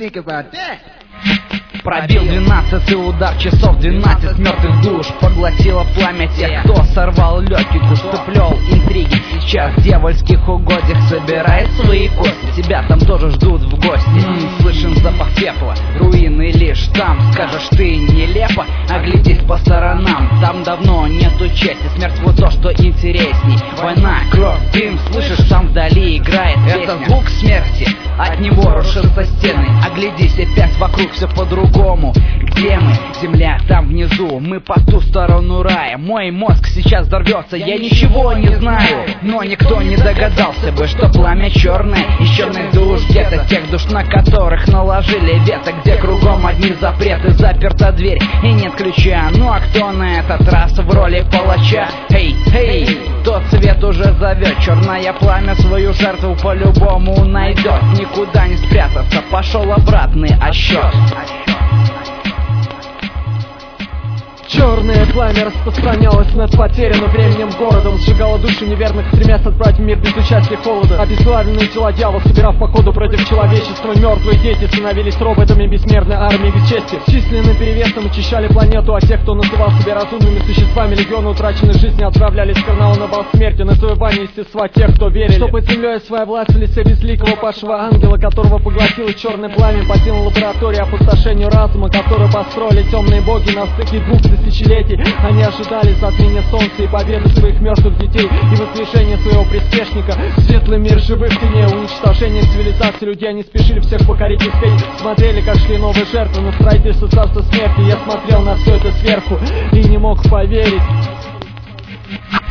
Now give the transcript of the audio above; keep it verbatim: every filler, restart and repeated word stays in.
think about that? Пробил двенадцатый удар часов, двенадцать мертвых душ поглотило пламя тех, кто сорвал легкий куш, кто плел интриги. Сейчас в дьявольских угодьях собирает свои кости, тебя там тоже ждут в гости. М-м, слышен запах пепла, руины лишь там. Скажешь ты нелепо, оглядись по сторонам. Там давно нету чести, смерть вот то, что интересней. Война, кровь, дым, слышишь, там вдали играет песня. Это звук смерти, от него рушатся стены. Оглядись опять вокруг, все по-другому. Где мы? Земля там внизу, мы по ту сторону рая. Мой мозг сейчас взорвется, я ничего не знаю. Но никто не догадался бы, что пламя черное из черных душ. Где-то тех душ, на которых наложили вето, где кругом одни запреты, заперта дверь и нет ключа. Ну а кто на этот раз в роли палача? Эй, эй, тот свет уже зовет. Черное пламя свою жертву по-любому найдет. Никуда не спрятаться, пошел обратный отсчет. Черное пламя распространялось над потерянным временем городом, сжигало души неверных, стремясь отправить в мир без участия холода. Обезглавленные тела дьявол, собирав походу против человечества. Мертвые дети становились роботами бессмертной армии без чести. Численным перевесом очищали планету, а те, кто называл себя разумными существами, легионы утраченных жизней отправлялись в карнал на бал смерти, на завоевание естества тех, кто верили. Что под землей своя власть в лице безликого падшего ангела, которого поглотило черное пламя, покинула лабораторию опустошению разума, которую построили темные боги на стыке двух тысячелетий. Они ожидали затмения солнца и победы своих мертвых детей и воскрешения своего приспешника. Светлый мир живых теней, уничтожение цивилизации людей. Они спешили всех покорить и успеть. Смотрели, как шли новые жертвы на строительство царства смерти. Я смотрел на все это сверху и не мог поверить.